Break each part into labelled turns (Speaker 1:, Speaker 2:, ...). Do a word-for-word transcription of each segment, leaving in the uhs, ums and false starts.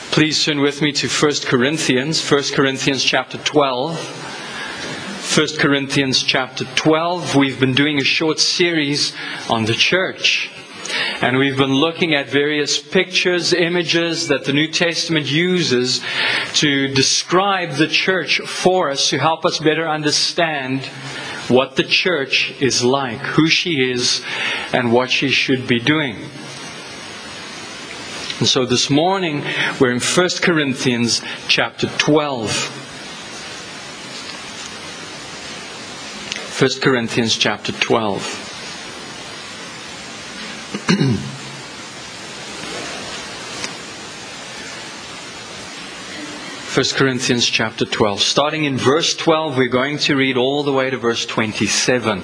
Speaker 1: Please turn with me to First Corinthians, First Corinthians chapter twelve. First Corinthians chapter twelve. We've been doing a short series on the church. And we've been looking at various pictures, images that the New Testament uses to describe the church for us, to help us better understand what the church is like, who she is, and what she should be doing. And so this morning, we're in First Corinthians chapter twelve. First Corinthians chapter twelve. First Corinthians chapter twelve. Starting in verse twelve, we're going to read all the way to verse twenty-seven.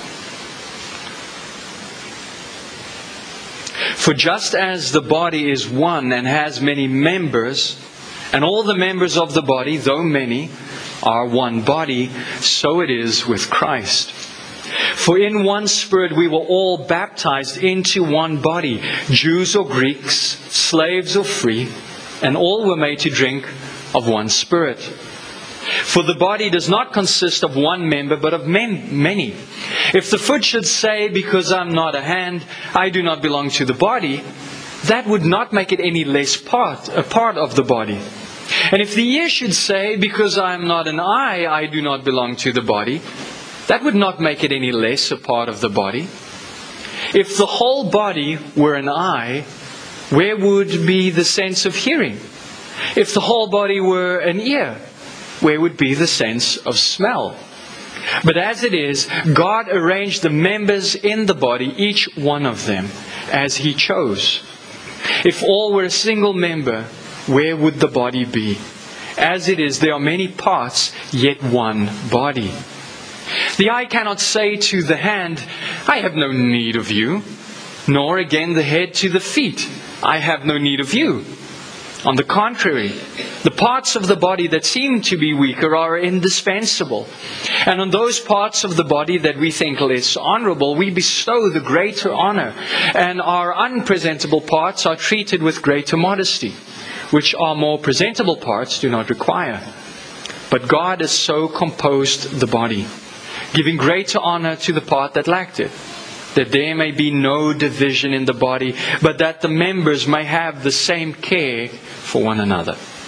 Speaker 1: For just as the body is one and has many members, and all the members of the body, though many, are one body, so it is with Christ. For in one Spirit we were all baptized into one body, Jews or Greeks, slaves or free, and all were made to drink of one Spirit. For the body does not consist of one member, but of men, many. If the foot should say, because I'm not a hand, I do not belong to the body, that would not make it any less part, a part of the body. And if the ear should say, because I am not an eye, I do not belong to the body, that would not make it any less a part of the body. If the whole body were an eye, where would be the sense of hearing? If the whole body were an ear, where would be the sense of smell? But as it is, God arranged the members in the body, each one of them, as He chose. If all were a single member, where would the body be? As it is, there are many parts, yet one body. The eye cannot say to the hand, I have no need of you, nor again the head to the feet, I have no need of you. On the contrary, the parts of the body that seem to be weaker are indispensable. And on those parts of the body that we think less honorable, we bestow the greater honor. And our unpresentable parts are treated with greater modesty, which our more presentable parts do not require. But God has so composed the body, giving greater honor to the part that lacked it, that there may be no division in the body, but that the members may have the same care for one another.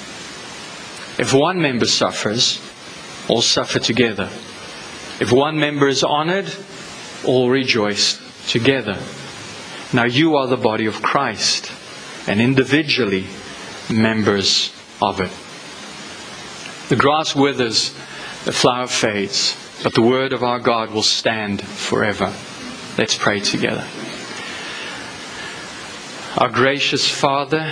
Speaker 1: If one member suffers, all suffer together. If one member is honored, all rejoice together. Now you are the body of Christ, and individually members of it. The grass withers, the flower fades, but the word of our God will stand forever. Let's pray together. Our gracious Father,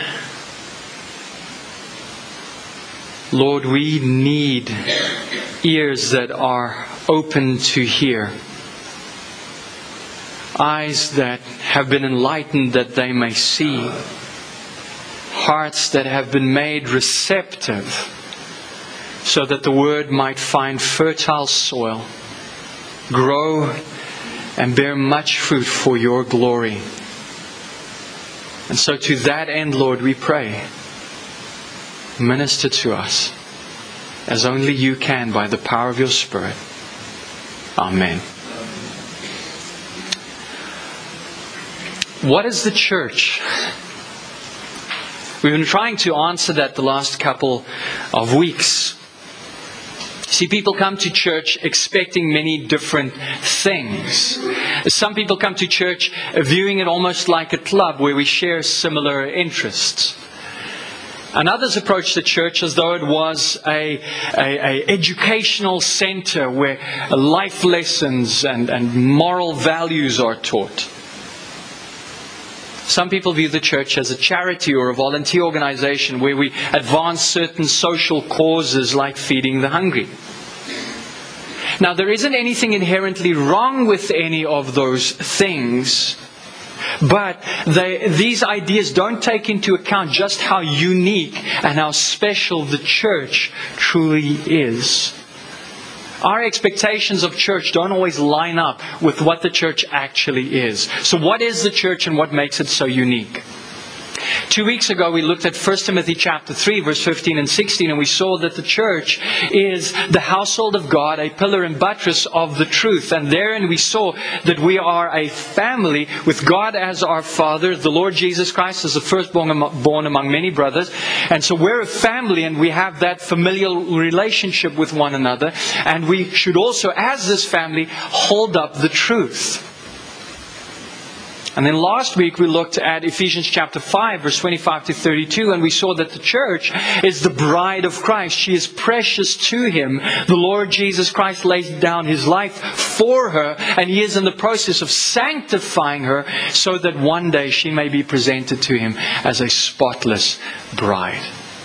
Speaker 1: Lord, we need ears that are open to hear, eyes that have been enlightened that they may see, hearts that have been made receptive so that the word might find fertile soil, grow and bear much fruit for your glory. And so to that end, Lord, we pray, minister to us as only you can by the power of your Spirit. Amen. What is the church? We've been trying to answer that the last couple of weeks. See, people come to church expecting many different things. Some people come to church viewing it almost like a club where we share similar interests. And others approach the church as though it was a, a, a educational center where life lessons and, and moral values are taught. Some people view the church as a charity or a volunteer organization where we advance certain social causes like feeding the hungry. Now, there isn't anything inherently wrong with any of those things, but they, these ideas don't take into account just how unique and how special the church truly is. Our expectations of church don't always line up with what the church actually is. So what is the church and what makes it so unique? Two weeks ago we looked at First Timothy chapter three, verse fifteen and sixteen, and we saw that the church is the household of God, a pillar and buttress of the truth. And therein we saw that we are a family with God as our Father, the Lord Jesus Christ as the firstborn born among many brothers. And so we're a family, and we have that familial relationship with one another. And we should also, as this family, hold up the truth. And then last week we looked at Ephesians chapter five, verse twenty-five to thirty-two, and we saw that the church is the bride of Christ. She is precious to Him. The Lord Jesus Christ laid down His life for her, and He is in the process of sanctifying her so that one day she may be presented to Him as a spotless bride.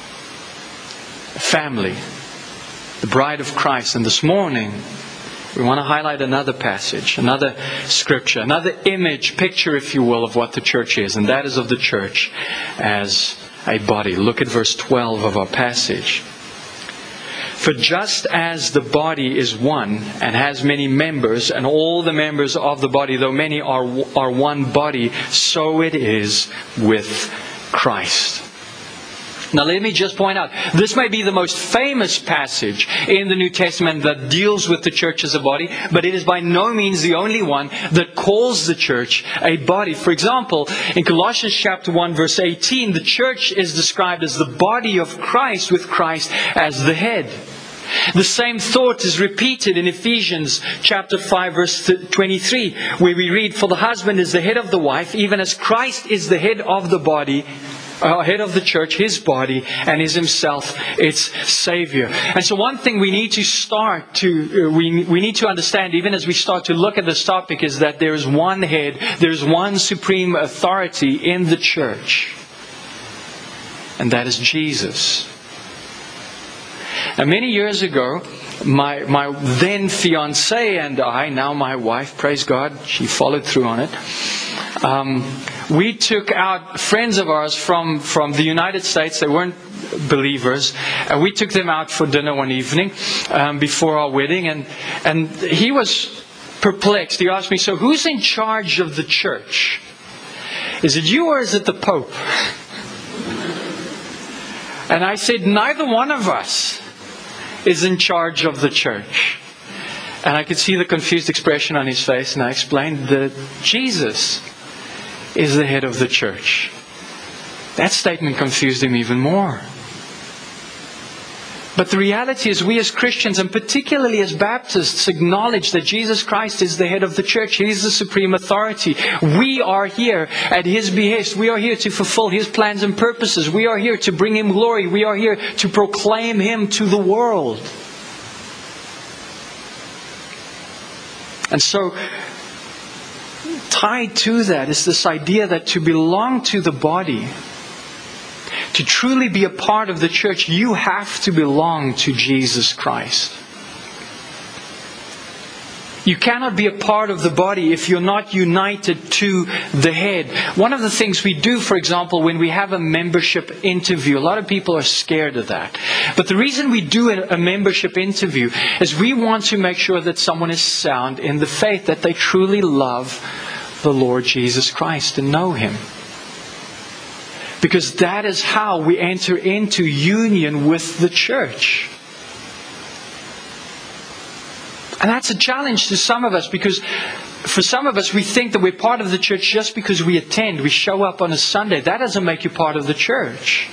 Speaker 1: Family, the bride of Christ. And this morning we want to highlight another passage, another scripture, another image, picture, if you will, of what the church is. And that is of the church as a body. Look at verse twelve of our passage. For just as the body is one and has many members, and all the members of the body, though many, are, are one body, so it is with Christ. Now let me just point out, this may be the most famous passage in the New Testament that deals with the church as a body, but it is by no means the only one that calls the church a body. For example, in Colossians chapter one, verse eighteen, the church is described as the body of Christ, with Christ as the head. The same thought is repeated in Ephesians chapter five, verse twenty-three, where we read, for the husband is the head of the wife, even as Christ is the head of the body, Uh, head of the church, His body, and is Himself its Savior. And so one thing we need to start to, uh, we, we need to understand, even as we start to look at this topic, is that there is one head, there is one supreme authority in the church. And that is Jesus. Now many years ago, my, my then fiancée and I, now my wife, praise God, she followed through on it. Um, we took out friends of ours from, from the United States. They weren't believers. And we took them out for dinner one evening um, before our wedding. And, and he was perplexed. He asked me, so who's in charge of the church? Is it you or is it the Pope? And I said, neither one of us is in charge of the church. And I could see the confused expression on his face. And I explained that Jesus is the head of the church. That statement confused him even more. But the reality is, we as Christians, and particularly as Baptists, acknowledge that Jesus Christ is the head of the church. He is the supreme authority. We are here at His behest. We are here to fulfill His plans and purposes. We are here to bring Him glory. We are here to proclaim Him to the world. And so, tied to that is this idea that to belong to the body, to truly be a part of the church, you have to belong to Jesus Christ. You cannot be a part of the body if you're not united to the head. One of the things we do, for example, when we have a membership interview, a lot of people are scared of that. But the reason we do a membership interview is we want to make sure that someone is sound in the faith, that they truly love the Lord Jesus Christ and know Him. Because that is how we enter into union with the church. And that's a challenge to some of us, because for some of us we think that we're part of the church just because we attend, we show up on a Sunday. That doesn't make you part of the church.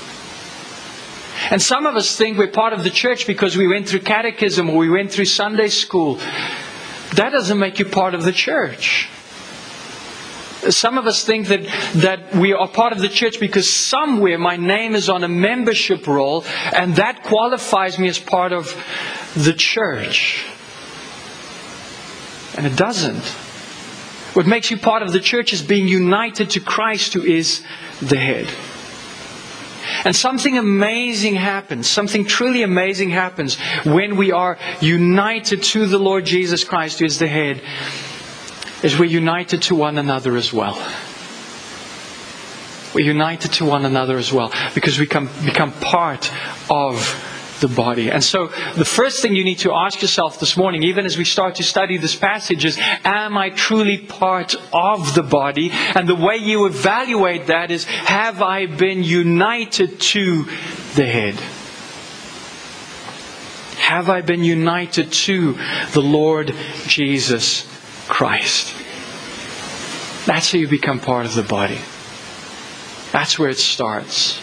Speaker 1: And some of us think we're part of the church because we went through catechism or we went through Sunday school. That doesn't make you part of the church. Some of us think that, that we are part of the church because somewhere my name is on a membership roll, and that qualifies me as part of the church. And it doesn't. What makes you part of the church is being united to Christ, who is the head. And something amazing happens, something truly amazing happens when we are united to the Lord Jesus Christ, who is the head, is we're united to one another as well. We're united to one another as well, because we come, become part of the body. And so the first thing you need to ask yourself this morning, even as we start to study this passage, is, am I truly part of the body? And the way you evaluate that is, have I been united to the head? Have I been united to the Lord Jesus Christ? That's how you become part of the body. That's where it starts.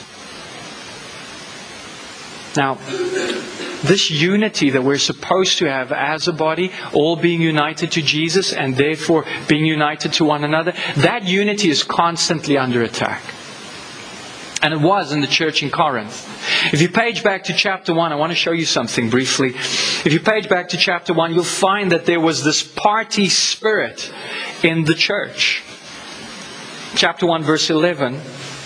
Speaker 1: Now, this unity that we're supposed to have as a body, all being united to Jesus and therefore being united to one another, that unity is constantly under attack. And it was in the church in Corinth. If you page back to chapter one, I want to show you something briefly. If you page back to chapter one, you'll find that there was this party spirit in the church. Chapter one, verse eleven.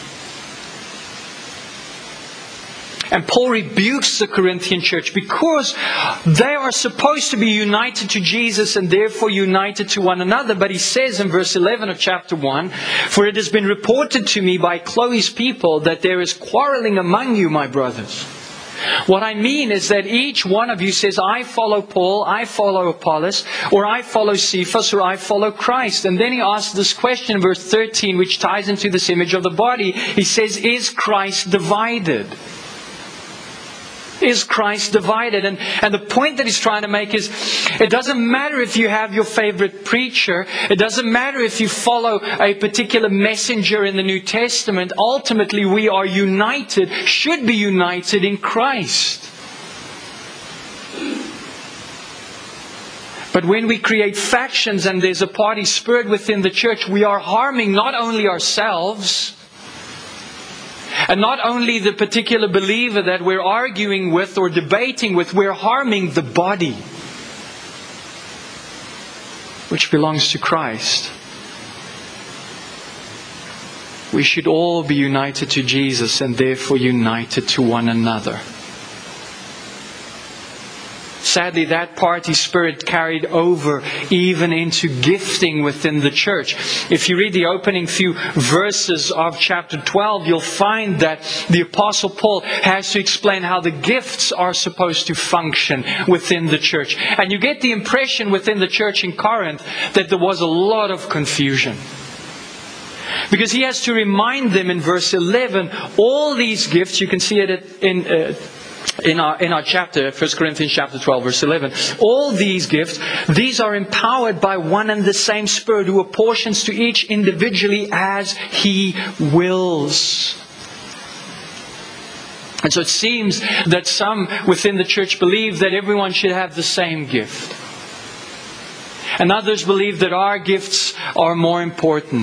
Speaker 1: And Paul rebukes the Corinthian church because they are supposed to be united to Jesus and therefore united to one another. But he says in verse eleven of chapter one, "For it has been reported to me by Chloe's people that there is quarreling among you, my brothers. What I mean is that each one of you says, I follow Paul, I follow Apollos, or I follow Cephas, or I follow Christ." And then he asks this question in verse thirteen, which ties into this image of the body. He says, is Christ divided? Is Christ divided? And, and the point that he's trying to make is, it doesn't matter if you have your favorite preacher. It doesn't matter if you follow a particular messenger in the New Testament. Ultimately, we are united, should be united in Christ. But when we create factions and there's a party spirit within the church, we are harming not only ourselves, and not only the particular believer that we're arguing with or debating with, we're harming the body, which belongs to Christ. We should all be united to Jesus and therefore united to one another. Sadly, that party spirit carried over even into gifting within the church. If you read the opening few verses of chapter twelve, you'll find that the Apostle Paul has to explain how the gifts are supposed to function within the church. And you get the impression within the church in Corinth that there was a lot of confusion. Because he has to remind them in verse eleven, all these gifts, you can see it in... Uh, In our, in our chapter, First Corinthians chapter twelve, verse eleven, all these gifts, these are empowered by one and the same Spirit who apportions to each individually as He wills. And so it seems that some within the church believe that everyone should have the same gift. And others believe that our gifts are more important.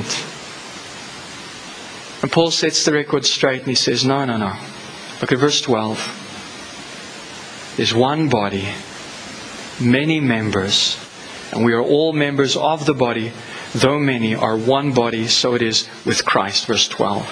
Speaker 1: And Paul sets the record straight and he says, no, no, no. Look at verse twelve. There's one body, many members, and we are all members of the body, though many are one body, so it is with Christ. Verse twelve.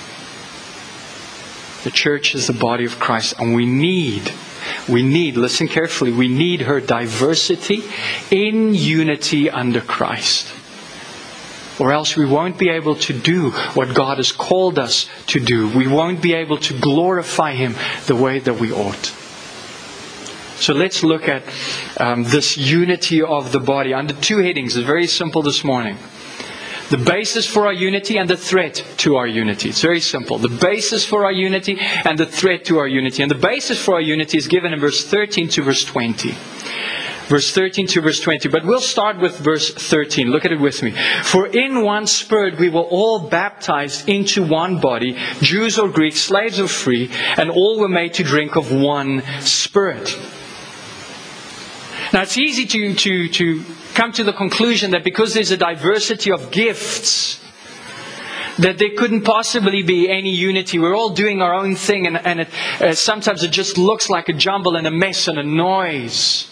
Speaker 1: The church is the body of Christ, and we need, we need, listen carefully, we need her diversity in unity under Christ. Or else we won't be able to do what God has called us to do. We won't be able to glorify Him the way that we ought. So let's look at um, this unity of the body under two headings. It's very simple this morning. The basis for our unity and the threat to our unity. It's very simple. The basis for our unity and the threat to our unity. And the basis for our unity is given in verse thirteen to verse twenty. Verse thirteen to verse twenty. But we'll start with verse thirteen. Look at it with me. For in one Spirit we were all baptized into one body, Jews or Greeks, slaves or free, and all were made to drink of one Spirit. Now it's easy to, to, to come to the conclusion that because there's a diversity of gifts, that there couldn't possibly be any unity. We're all doing our own thing, and, and it, uh, sometimes it just looks like a jumble and a mess and a noise.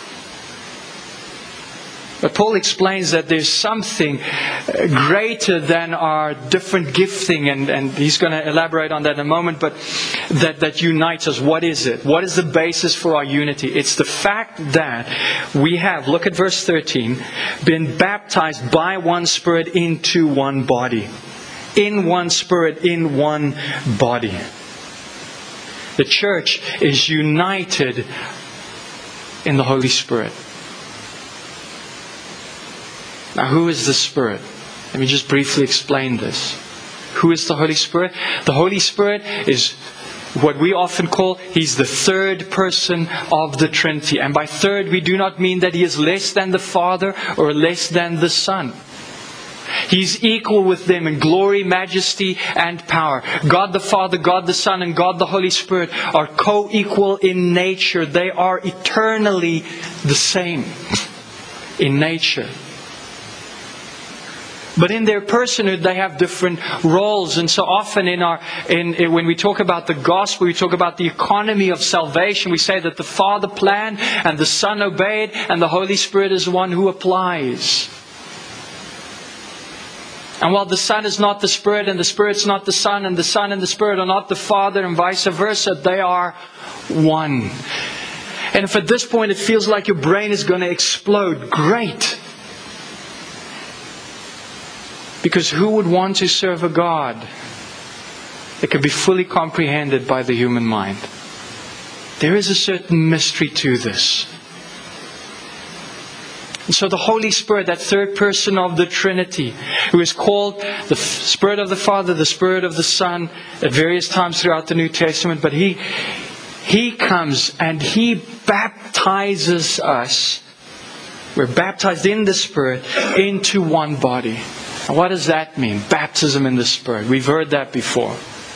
Speaker 1: But Paul explains that there's something greater than our different gifting, and, and he's going to elaborate on that in a moment, but that, that unites us. What is it? What is the basis for our unity? It's the fact that we have, look at verse thirteen, been baptized by one Spirit into one body. In one Spirit, in one body. The church is united in the Holy Spirit. Now, who is the Spirit? Let me just briefly explain this. Who is the Holy Spirit? The Holy Spirit is what we often call, He's the third person of the Trinity. And by third, we do not mean that He is less than the Father or less than the Son. He's equal with them in glory, majesty, and power. God the Father, God the Son, and God the Holy Spirit are co-equal in nature. They are eternally the same in nature. But in their personhood, they have different roles. And so often in our, in, in when we talk about the gospel, we talk about the economy of salvation. We say that the Father planned and the Son obeyed and the Holy Spirit is the one who applies. And while the Son is not the Spirit and the Spirit's not the Son and the Son and the Spirit are not the Father and vice versa, they are one. And if at this point it feels like your brain is going to explode, great. Because who would want to serve a God that could be fully comprehended by the human mind? There is a certain mystery to this. And so the Holy Spirit, that third person of the Trinity, who is called the Spirit of the Father, the Spirit of the Son, at various times throughout the New Testament, but He, He comes and He baptizes us. We're baptized in the Spirit into one body. Now, what does that mean? Baptism in the Spirit. We've heard that before.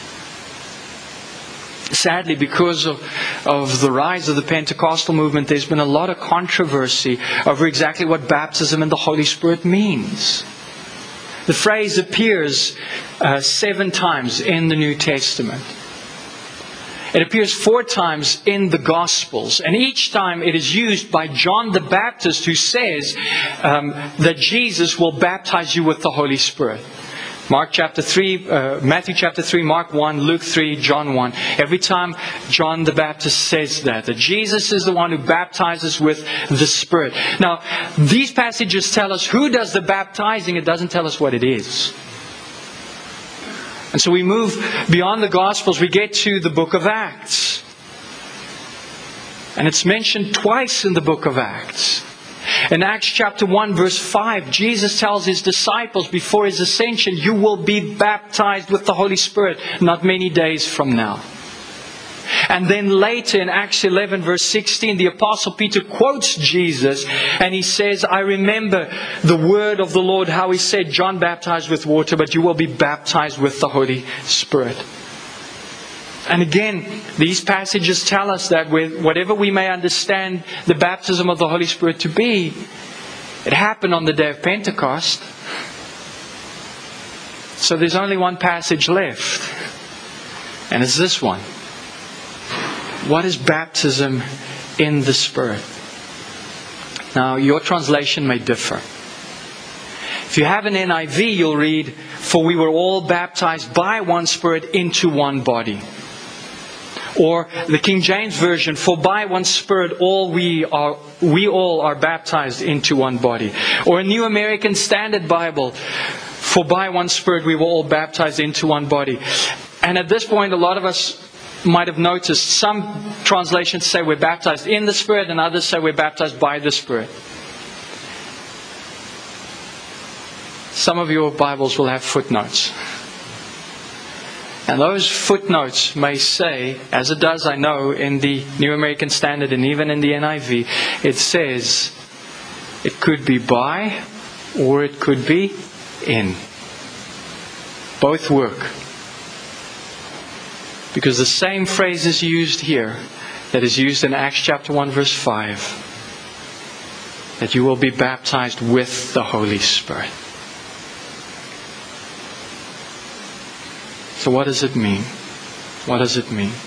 Speaker 1: Sadly, because of, of the rise of the Pentecostal movement, there's been a lot of controversy over exactly what baptism in the Holy Spirit means. The phrase appears uh, seven times in the New Testament. It appears four times in the Gospels. And each time it is used by John the Baptist, who says um, that Jesus will baptize you with the Holy Spirit. Mark chapter three, uh, Matthew chapter three, Mark one, Luke three, John one. Every time John the Baptist says that, that Jesus is the one who baptizes with the Spirit. Now, these passages tell us who does the baptizing. It doesn't tell us what it is. And so we move beyond the Gospels. We get to the book of Acts. And it's mentioned twice in the book of Acts. In Acts chapter one verse five, Jesus tells His disciples before His ascension, you will be baptized with the Holy Spirit not many days from now. And then later in Acts eleven verse sixteen, the Apostle Peter quotes Jesus and he says, I remember the word of the Lord, how He said, John baptized with water, but you will be baptized with the Holy Spirit. And again, these passages tell us that with whatever we may understand the baptism of the Holy Spirit to be, it happened on the day of Pentecost. So there's only one passage left. And it's this one. What is baptism in the Spirit? Now, your translation may differ. If you have an N I V, you'll read, for we were all baptized by one Spirit into one body. Or the King James Version, for by one Spirit all we are, we all are baptized into one body. Or a New American Standard Bible, for by one Spirit we were all baptized into one body. And at this point, a lot of us might have noticed some translations say we're baptized in the Spirit and others say we're baptized by the Spirit. Some of your Bibles will have footnotes. And those footnotes may say, as it does, I know, in the New American Standard and even in the N I V, it says it could be by or it could be in. Both work. Because the same phrase is used here that is used in Acts chapter one verse five. That you will be baptized with the Holy Spirit. So what does it mean? What does it mean?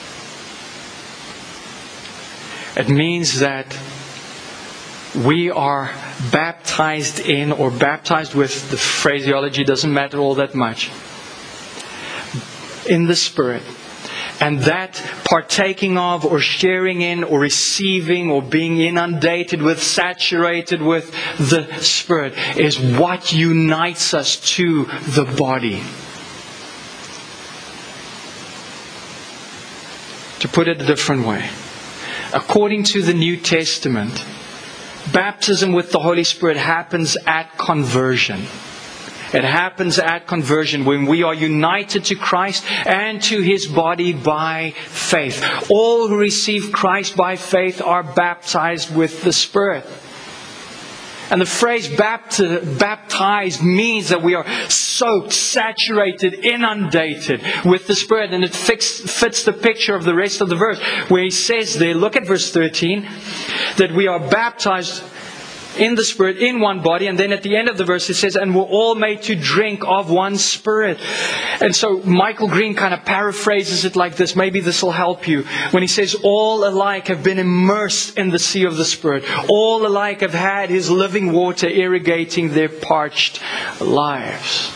Speaker 1: It means that we are baptized in or baptized with, the phraseology doesn't matter all that much, in the Spirit. And that partaking of or sharing in or receiving or being inundated with, saturated with the Spirit is what unites us to the body. To put it a different way, according to the New Testament, baptism with the Holy Spirit happens at conversion. It happens at conversion when we are united to Christ and to His body by faith. All who receive Christ by faith are baptized with the Spirit. And the phrase bapti- baptized means that we are soaked, saturated, inundated with the Spirit. And it fix, fits the picture of the rest of the verse where he says there, look at verse thirteen, that we are baptized in the Spirit, in one body. And then at the end of the verse it says, and we're all made to drink of one Spirit. And so Michael Green kind of paraphrases it like this. Maybe this will help you. When he says, all alike have been immersed in the sea of the Spirit. All alike have had His living water irrigating their parched lives.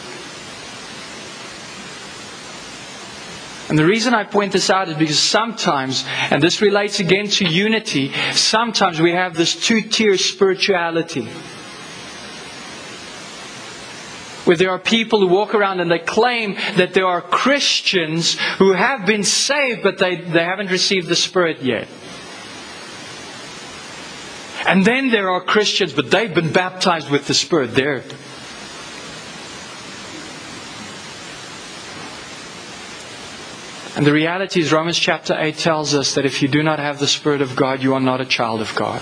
Speaker 1: And the reason I point this out is because sometimes, and this relates again to unity, sometimes we have this two-tier spirituality. Where there are people who walk around and they claim that there are Christians who have been saved, but they, they haven't received the Spirit yet. And then there are Christians, but they've been baptized with the Spirit. They're And the reality is Romans chapter eight tells us that if you do not have the Spirit of God, you are not a child of God.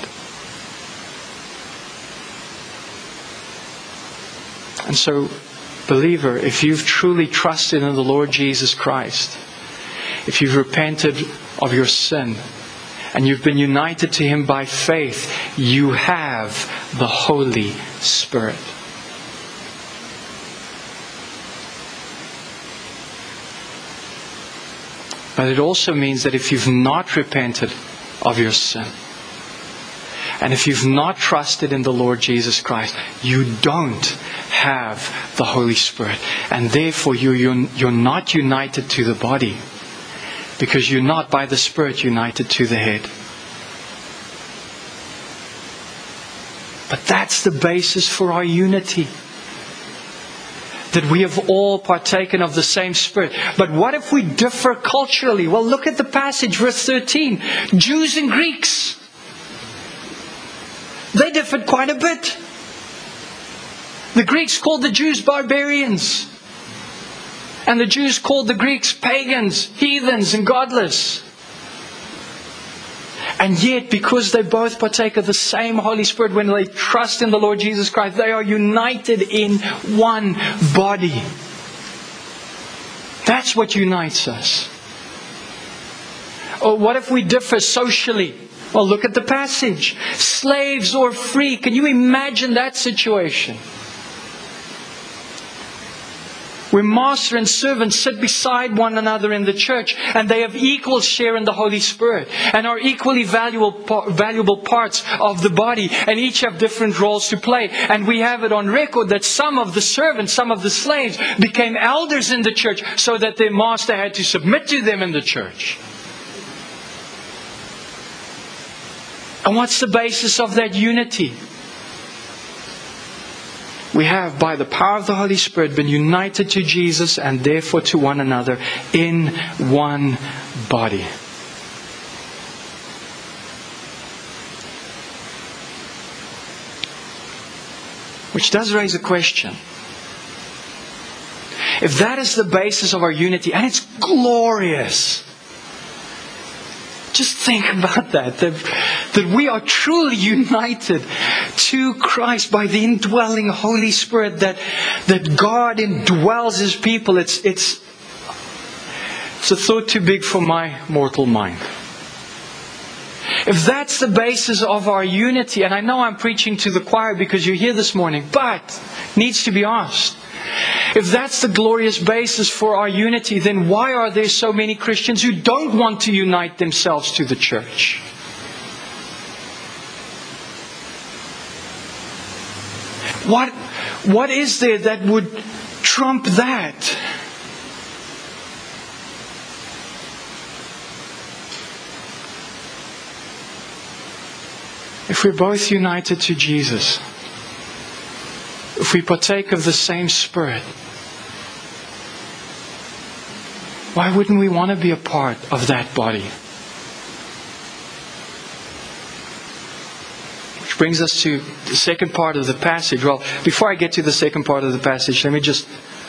Speaker 1: And so, believer, if you've truly trusted in the Lord Jesus Christ, if you've repented of your sin, and you've been united to Him by faith, you have the Holy Spirit. But it also means that if you've not repented of your sin, and if you've not trusted in the Lord Jesus Christ, you don't have the Holy Spirit. And therefore you, you're, you're not united to the body, because you're not by the Spirit united to the head. But that's the basis for our unity. That we have all partaken of the same Spirit. But what if we differ culturally? Well, look at the passage, verse thirteen. Jews and Greeks. They differed quite a bit. The Greeks called the Jews barbarians. And the Jews called the Greeks pagans, heathens, and godless. And yet, because they both partake of the same Holy Spirit, when they trust in the Lord Jesus Christ, they are united in one body. That's what unites us. Or what if we differ socially? Well, look at the passage. Slaves or free. Can you imagine that situation? Where master and servant sit beside one another in the church, and they have equal share in the Holy Spirit, and are equally valuable valuable parts of the body, and each have different roles to play. And we have it on record that some of the servants, some of the slaves, became elders in the church, so that their master had to submit to them in the church. And what's the basis of that unity? We have, by the power of the Holy Spirit, been united to Jesus and therefore to one another in one body. Which does raise a question. If that is the basis of our unity, and it's glorious, just think about that, that, that we are truly united to Christ by the indwelling Holy Spirit, that, that God indwells His people. It's, it's, it's a thought too big for my mortal mind. If that's the basis of our unity, and I know I'm preaching to the choir because you're here this morning, but needs to be asked. If that's the glorious basis for our unity, then why are there so many Christians who don't want to unite themselves to the church? What, what is there that would trump that? If we're both united to Jesus, if we partake of the same Spirit, Why wouldn't we want to be a part of that body? Which brings us to the second part of the passage. Well, before I get to the second part of the passage, let me just...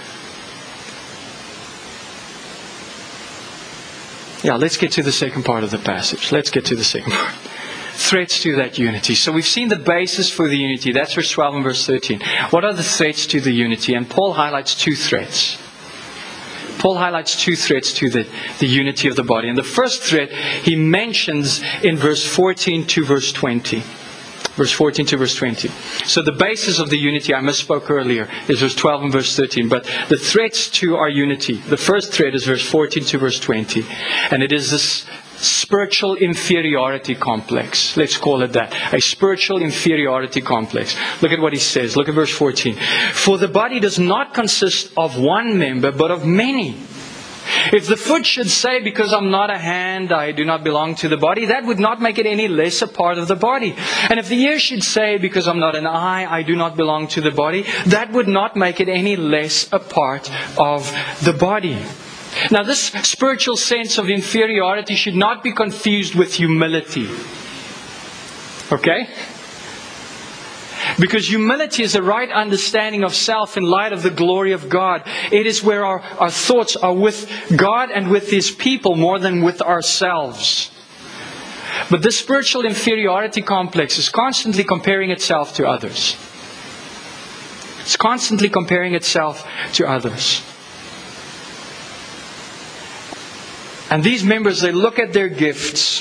Speaker 1: Yeah, let's get to the second part of the passage. Let's get to the second part. Threats to that unity. So we've seen the basis for the unity. That's verse twelve and verse thirteen. What are the threats to the unity? And Paul highlights two threats. Paul highlights two threats to the, the unity of the body. And the first threat he mentions in verse fourteen to verse twenty. Verse fourteen to verse twenty. So the basis of the unity, I misspoke earlier, is verse twelve and verse thirteen. But the threats to our unity, the first threat is verse fourteen to verse twenty. And it is this spiritual inferiority complex. Let's call it that. A spiritual inferiority complex. Look at what he says. Look at verse fourteen. For the body does not consist of one member, but of many. If the foot should say, because I'm not a hand, I do not belong to the body, that would not make it any less a part of the body. And if the ear should say, because I'm not an eye, I do not belong to the body, that would not make it any less a part of the body. Now, this spiritual sense of inferiority should not be confused with humility. Okay? Because humility is a right understanding of self in light of the glory of God. It is where our, our thoughts are with God and with His people more than with ourselves. But this spiritual inferiority complex is constantly comparing itself to others. It's constantly comparing itself to others. And these members, they look at their gifts,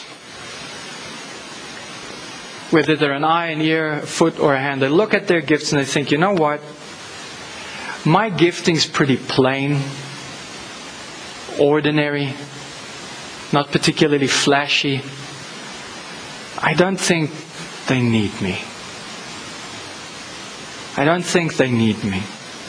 Speaker 1: whether they're an eye, an ear, a foot, or a hand. They look at their gifts and they think, you know what? My gifting's pretty plain, ordinary, not particularly flashy. I don't think they need me. I don't think they need me.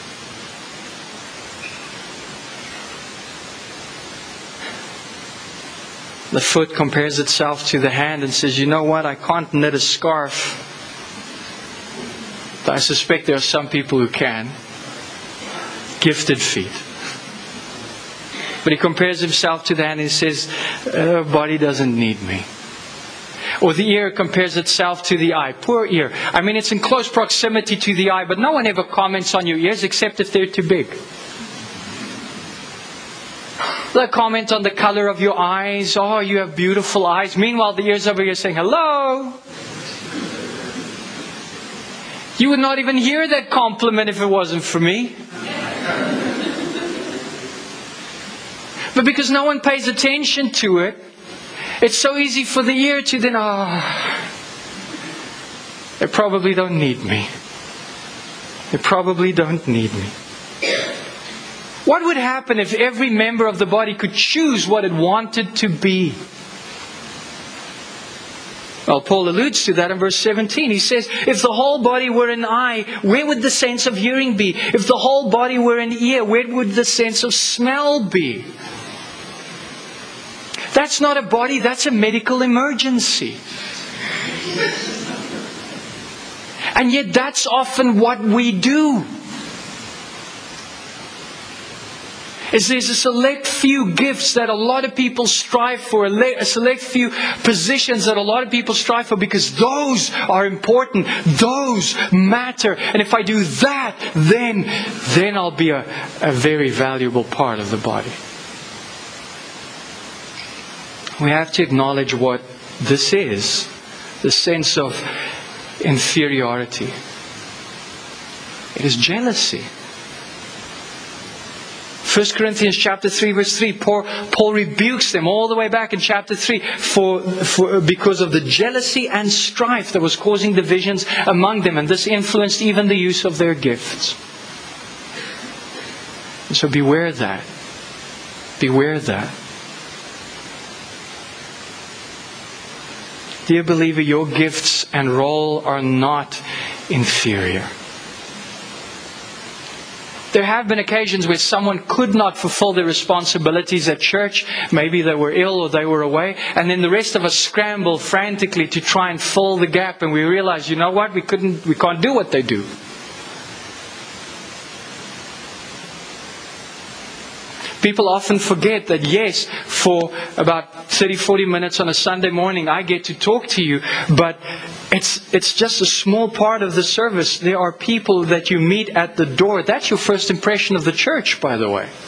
Speaker 1: The foot compares itself to the hand and says, you know what, I can't knit a scarf. But I suspect there are some people who can. Gifted feet. But he compares himself to the hand and he says, her body doesn't need me. Or the ear compares itself to the eye. Poor ear. I mean, it's in close proximity to the eye, but no one ever comments on your ears except if they're too big. They comment on the color of your eyes. Oh, you have beautiful eyes. Meanwhile, the ears over here saying, hello. You would not even hear that compliment if it wasn't for me. But because no one pays attention to it, it's so easy for the ear to then, oh, they probably don't need me. They probably don't need me. What would happen if every member of the body could choose what it wanted to be? Well, Paul alludes to that in verse seventeen. He says, if the whole body were an eye, where would the sense of hearing be? If the whole body were an ear, where would the sense of smell be? That's not a body, that's a medical emergency. And yet that's often what we do. Is there's a select few gifts that a lot of people strive for, a select few positions that a lot of people strive for because those are important, those matter. And if I do that, then, then I'll be a, a very valuable part of the body. We have to acknowledge what this is, the sense of inferiority. It is jealousy. First Corinthians chapter three verse three, Paul, Paul rebukes them all the way back in chapter three for, for because of the jealousy and strife that was causing divisions among them, and this influenced even the use of their gifts. And so beware that. Beware that. Dear believer, your gifts and role are not inferior. There have been occasions where someone could not fulfill their responsibilities at church. Maybe they were ill or they were away. And then the rest of us scramble frantically to try and fill the gap. And we realize, you know what? We couldn't, we can't do what they do. People often forget that, yes, for about thirty, forty minutes on a Sunday morning, I get to talk to you, but it's it's just a small part of the service. There are people that you meet at the door. That's your first impression of the church, by the way.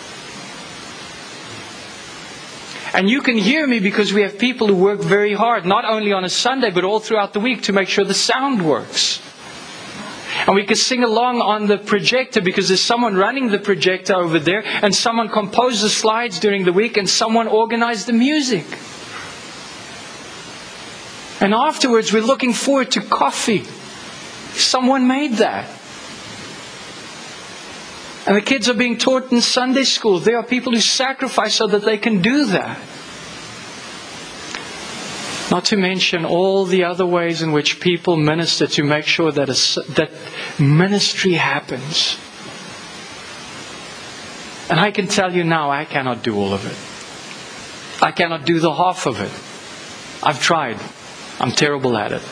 Speaker 1: And you can hear me because we have people who work very hard, not only on a Sunday, but all throughout the week to make sure the sound works. And we can sing along on the projector because there's someone running the projector over there, and someone composed the slides during the week, and someone organized the music. And afterwards we're looking forward to coffee. Someone made that. And the kids are being taught in Sunday school. There are people who sacrifice so that they can do that. Not to mention all the other ways in which people minister to make sure that a, that ministry happens. And I can tell you now, I cannot do all of it. I cannot do the half of it. I've tried. I'm terrible at it.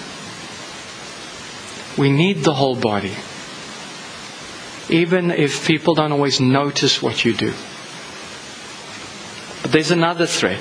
Speaker 1: We need the whole body. Even if people don't always notice what you do. But there's another thread.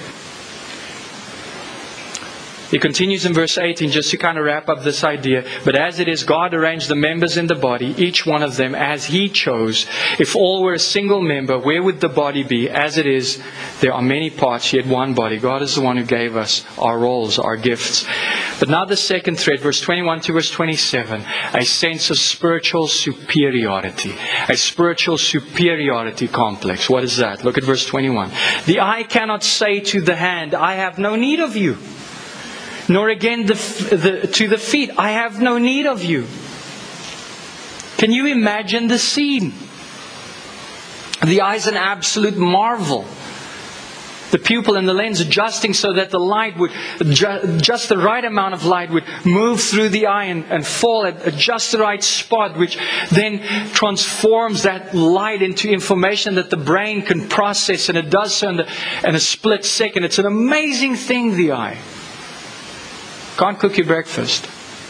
Speaker 1: He continues in verse eighteen, just to kind of wrap up this idea. But as it is, God arranged the members in the body, each one of them as He chose. If all were a single member, where would the body be? As it is, there are many parts, yet one body. God is the one who gave us our roles, our gifts. But now the second thread, verse twenty-one to verse twenty-seven. A sense of spiritual superiority. A spiritual superiority complex. What is that? Look at verse twenty-one. The eye cannot say to the hand, I have no need of you. Nor again the, the, to the feet, I have no need of you. Can you imagine the scene? The eye is an absolute marvel. The pupil and the lens adjusting so that the light would, just the right amount of light would move through the eye and, and fall at just the right spot, which then transforms that light into information that the brain can process, and it does so in, the, in a split second. It's an amazing thing, the eye. Can't cook you breakfast.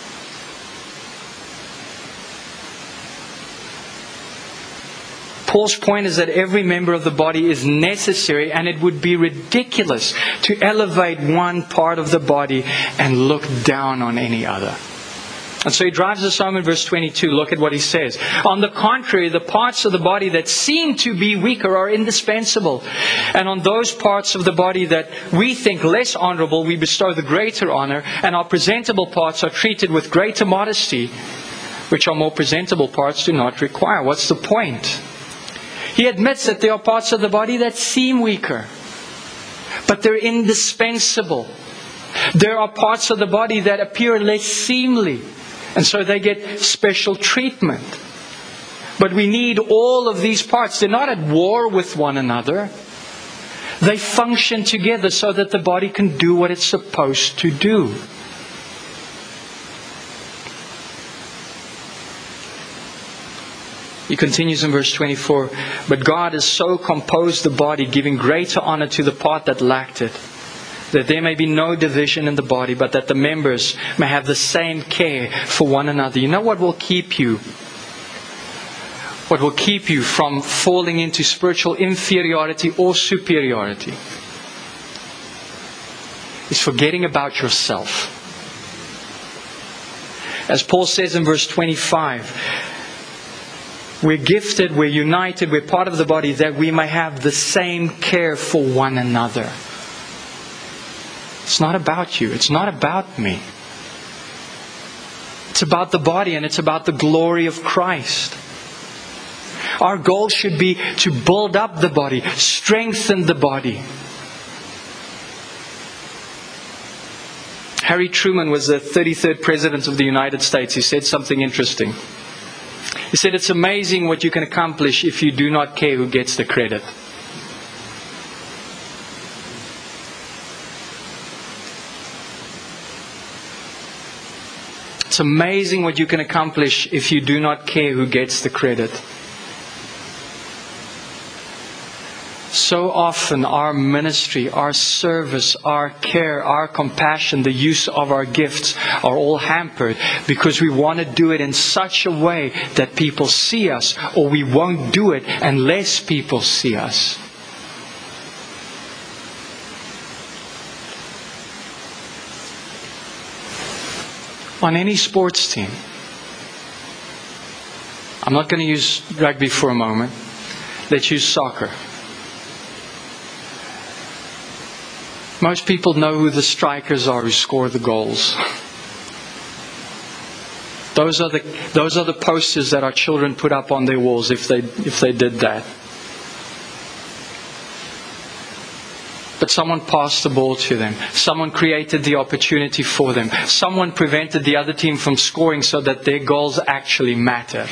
Speaker 1: Paul's point is that every member of the body is necessary, and it would be ridiculous to elevate one part of the body and look down on any other. And so he drives us home in verse twenty-two. Look at what he says. On the contrary, the parts of the body that seem to be weaker are indispensable. And on those parts of the body that we think less honorable, we bestow the greater honor. And our presentable parts are treated with greater modesty, which our more presentable parts do not require. What's the point? He admits that there are parts of the body that seem weaker, but they're indispensable. There are parts of the body that appear less seemly, and so they get special treatment. But we need all of these parts. They're not at war with one another. They function together so that the body can do what it's supposed to do. He continues in verse twenty-four. But God has so composed the body, giving greater honor to the part that lacked it, that there may be no division in the body, but that the members may have the same care for one another. You know what will keep you? What will keep you from falling into spiritual inferiority or superiority? Is forgetting about yourself. As Paul says in verse twenty-five, we're gifted, we're united, we're part of the body, that we may have the same care for one another. It's not about you. It's not about me. It's about the body, and it's about the glory of Christ. Our goal should be to build up the body, strengthen the body. Harry Truman was the thirty-third President of the United States. He said something interesting. He said, it's amazing what you can accomplish if you do not care who gets the credit. It's amazing what you can accomplish if you do not care who gets the credit. So often our ministry, our service, our care, our compassion, the use of our gifts are all hampered because we want to do it in such a way that people see us, or we won't do it unless people see us. on any sports team. I'm not going to use rugby for a moment. Let's use soccer. Most people know who the strikers are who score the goals. Those are the those are the posters that our children put up on their walls if they if they did that. But someone passed the ball to them. Someone created the opportunity for them. Someone prevented the other team from scoring so that their goals actually matter.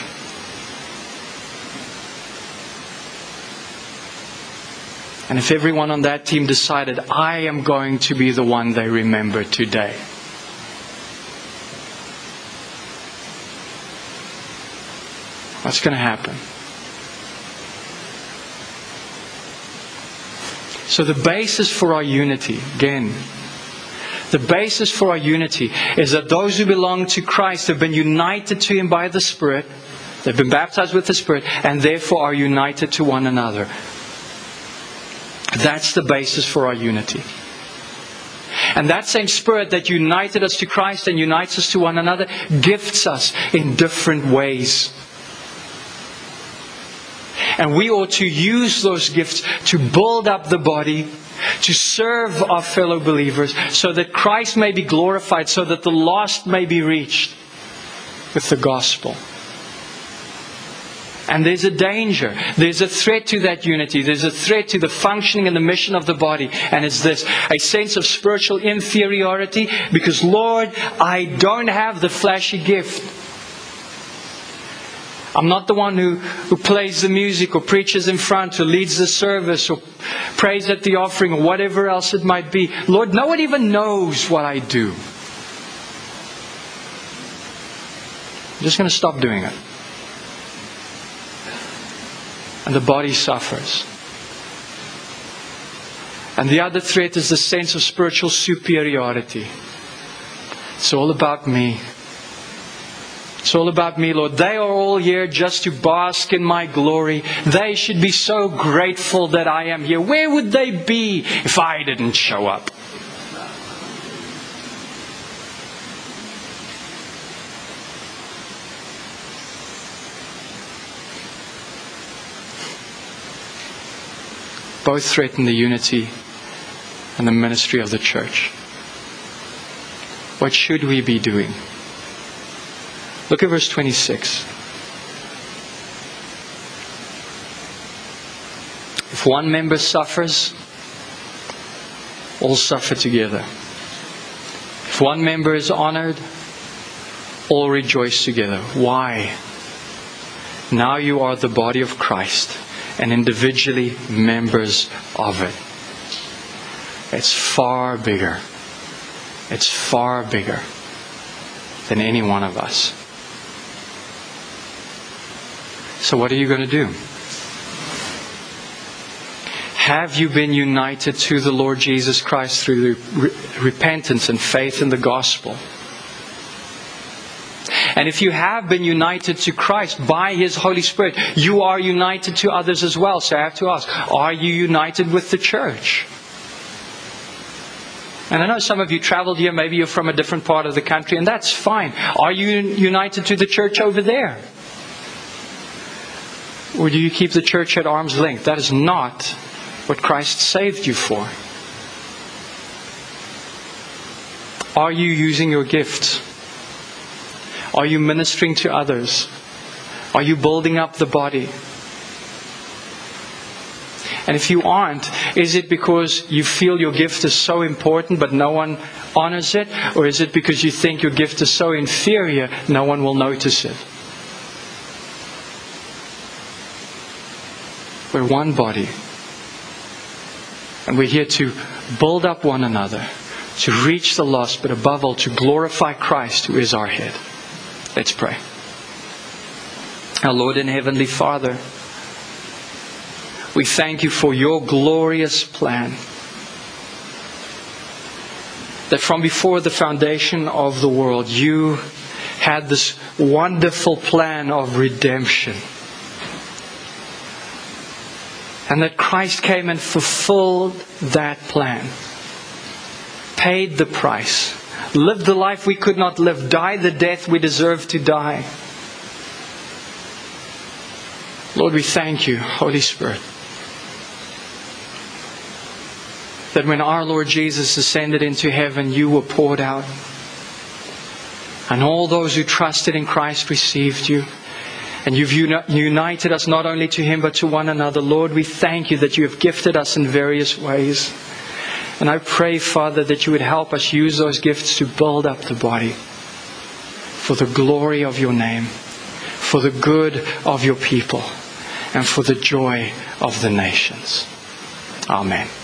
Speaker 1: And if everyone on that team decided, I am going to be the one they remember today, what's going to happen? So the basis for our unity, again, the basis for our unity is that those who belong to Christ have been united to Him by the Spirit. They've been baptized with the Spirit and therefore are united to one another. That's the basis for our unity. And that same Spirit that united us to Christ and unites us to one another gifts us in different ways. And we ought to use those gifts to build up the body, to serve our fellow believers, so that Christ may be glorified, so that the lost may be reached with the gospel. And there's a danger. There's a threat to that unity. There's a threat to the functioning and the mission of the body. And it's this, a sense of spiritual inferiority. Because, Lord, I don't have the flashy gift. I'm not the one who, who plays the music or preaches in front or leads the service or prays at the offering or whatever else it might be. Lord, no one even knows what I do. I'm just going to stop doing it. And the body suffers. And the other threat is the sense of spiritual superiority. It's all about me. It's all about me, Lord. They are all here just to bask in my glory. They should be so grateful that I am here. Where would they be if I didn't show up? Both threaten the unity and the ministry of the church. What should we be doing? Look at verse twenty-six. If one member suffers, all suffer together. If one member is honored, all rejoice together. Why? Now you are the body of Christ, and individually members of it. It's far bigger. It's far bigger than any one of us. So what are you going to do? Have you been united to the Lord Jesus Christ through re- repentance and faith in the gospel? And if you have been united to Christ by His Holy Spirit, you are united to others as well. So I have to ask, are you united with the church? And I know some of you traveled here, maybe you're from a different part of the country, and that's fine. Are you united to the church over there? Or do you keep the church at arm's length? That is not what Christ saved you for. Are you using your gifts? Are you ministering to others? Are you building up the body? And if you aren't, is it because you feel your gift is so important but no one honors it? Or is it because you think your gift is so inferior no one will notice it? We're one body. And we're here to build up one another, to reach the lost, but above all to glorify Christ who is our head. Let's pray. Our Lord and Heavenly Father, we thank You for Your glorious plan. That from before the foundation of the world, You had this wonderful plan of redemption. And that Christ came and fulfilled that plan. Paid the price. lived the life we could not live, died the death we deserve to die. Lord, we thank you, Holy Spirit, that when our Lord Jesus ascended into heaven, you were poured out. And all those who trusted in Christ received you. And you've uni- united us not only to Him but to one another. Lord, we thank you that you have gifted us in various ways. And I pray, Father, that you would help us use those gifts to build up the body for the glory of your name, for the good of your people, and for the joy of the nations. Amen.